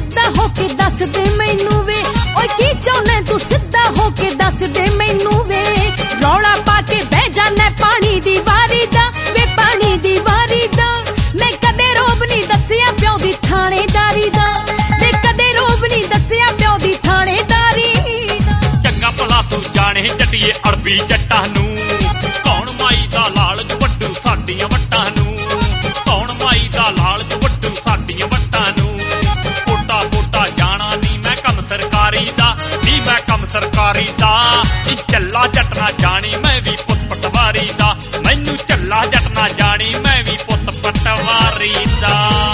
ਸਿੱਧਾ ਹੋ ਕੇ ਦੱਸ ਦੇ ਮੈਨੂੰ ਵੇ, ਓਏ ਕੀ ਚਾਹੁੰਦਾ ਤੂੰ ਸਿੱਧਾ ਹੋ ਕੇ ਦੱਸ ਦੇ ਮੈਨੂੰ ਵੇ। ਰੌਲਾ ਪਾ ਕੇ ਬਹਿ ਜਾਣਾ ਪਾਣੀ ਦੀ ਵਾਰੀ ਦਾ ਵੇ, ਪਾਣੀ ਦੀ ਵਾਰੀ ਦਾ। ਮੈਂ ਕਦੇ ਰੋਬ ਨਹੀਂ ਦੱਸਿਆ ਪਿਓ ਦੀ ਥਾਣੇਦਾਰੀ ਦਾ ਵੇ, ਕਦੇ ਰੋਬ ਨਹੀਂ ਦੱਸਿਆ ਪਿਓ ਦੀ ਥਾਣੇਦਾਰੀ ਦਾ। ਚੰਗਾ ਭਲਾ ਤੂੰ ਜਾਣੇ ਜੱਟੀਏ ਅੜਬੀ ਜੱਟਾਂ ਨੂੰ, ਕੌਣ ਮਾਈ ਦਾ ਲਾਲਚ ਵੱਡੂ ਸਾਡੀਆਂ ਵੱਟਾਂ ਨੂੰ, ਕੌਣ ਮਾਈ ਦਾ ਲਾਲਚ ਵੱਡੂ ਸਾਡੀਆਂ ਵੱਟਾਂ ਨੂੰ। ਪੋਟਾ ਪੋਟਾ ਜਾਣਾ ਨੀ ਮੈਂ ਕੰਮ ਸਰਕਾਰੀ ਦਾ, ਨੀ ਮੈਂ ਕੰਮ ਸਰਕਾਰੀ ਦਾ। ਨੀ ਚੱਲਾ ਜੱਟ ਨਾ ਜਾਣੀ ਮੈਂ ਵੀ ਪੁੱਤ ਪਟਵਾਰੀ ਦਾ, ਮੈਨੂੰ ਚੱਲਾ ਜੱਟ ਨਾ ਜਾਣੀ ਮੈਂ ਵੀ ਪੁੱਤ ਪਟਵਾਰੀ ਦਾ।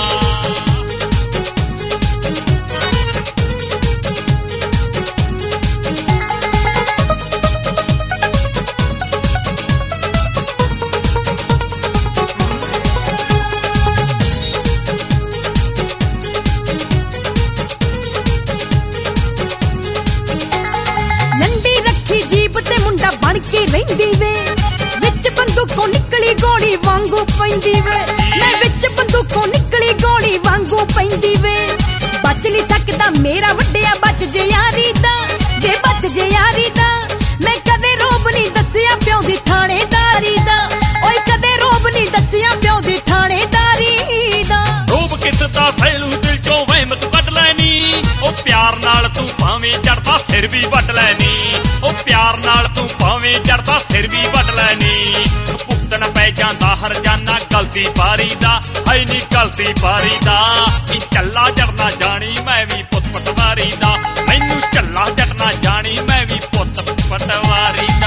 ਬਣ ਕੇ ਰਹਿੰਦੀ ਵੇ, ਵਿੱਚ ਬੰਦੂਕੋਂ ਨਿਕਲੀ ਗੋਲੀ ਵਾਂਗੂ ਪੈਂਦੀ ਵੇ, ਮੈਂ ਵਿੱਚ ਬੰਦੂਕੋਂ ਨਿਕਲੀ ਗੋਲੀ ਵਾਂਗੂ ਪੈਂਦੀ ਵੇ। ਬਚ ਨਹੀਂ ਸਕਦਾ ਮੇਰਾ ਵੱਡਿਆ ਬਚ ਜੇ ਯਾਰੀ ਦਾ, ਜੇ ਬਚ ਜੇ ਯਾਰੀ ਦਾ। ਮੈਂ ਕਦੇ ਰੋਬ ਨਹੀਂ ਦੱਸਿਆ ਪਿਓ ਦੀ ਥਾਣੇਦਾਰੀ ਦਾ, ਓਏ ਕਦੇ ਰੋਬ ਨਹੀਂ ਦੱਸਿਆ ਪਿਓ ਦੀ ਥਾਣੇਦਾਰੀ ਦਾ। ਰੋਬ ਕਿਸ ਦਾ ਫੈਲੂ ਦਿਲ ਚੋਂ ਵਹਿਮ ਤੂੰ ਕੱਢ ਲੈਨੀ, ਉਹ ਪਿਆਰ ਨਾਲ ਤੂੰ ਭਾਵੇਂ ਚੜਦਾ ਸਿਰ ਵੀ ਵੱਟ ਲੈਨੀ, ਉਹ ਪਿਆਰ ਨਾਲ ਤੂੰ ਭਾਵੇਂ ਚੜਦਾ ਸਿਰ ਵੀ ਵੱਟ ਲੈਨੀ। ਭੁਗਤਣ ਪੈ ਜਾਂਦਾ ਹਰਜਾਨਾ ਗਲਤੀ ਬਾਰੀ ਦਾ, ਹਾਏ ਨੀ ਗਲਤੀ ਬਾਰੀ ਦਾ। ਨੀ ਚੱਲਾ ਜੱਟ ਨਾ ਜਾਣੀ ਮੈਂ ਵੀ ਪੁੱਤ ਪਟਵਾਰੀ ਦਾ, ਮੈਨੂੰ ਚੱਲਾ ਜੱਟ ਨਾ ਜਾਣੀ ਮੈਂ ਵੀ ਪੁੱਤ ਪਟਵਾਰੀ ਦਾ।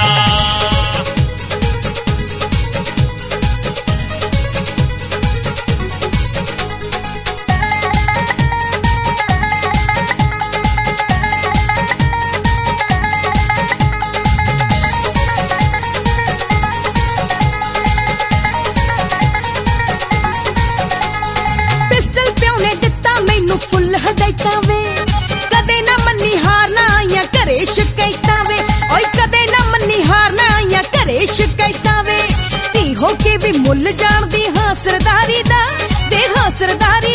ਫੁੱਲ ਹਦਾਇਤਾਂ ਵੇ, ਕਦੇ ਨਾ ਮੰਨੀ ਹਾਰਨਾ ਆਈਆਂ ਘਰੇ ਸ਼ਿਕਾਇਤਾਂ ਵੇ, ਓਏ ਕਦੇ ਨਾ ਮੰਨੀ ਹਾਰਨਾ ਆਈਆਂ ਘਰੇ ਸ਼ਿਕਾਇਤਾਂ ਵੇ। ਧੀ ਹੋ ਕੇ ਵੀ ਮੁੱਲ ਜਾਣਦੀ ਹਾਂ ਸਰਦਾਰੀ ਦਾ ਵੇ, ਹਾਂ ਸਰਦਾਰੀ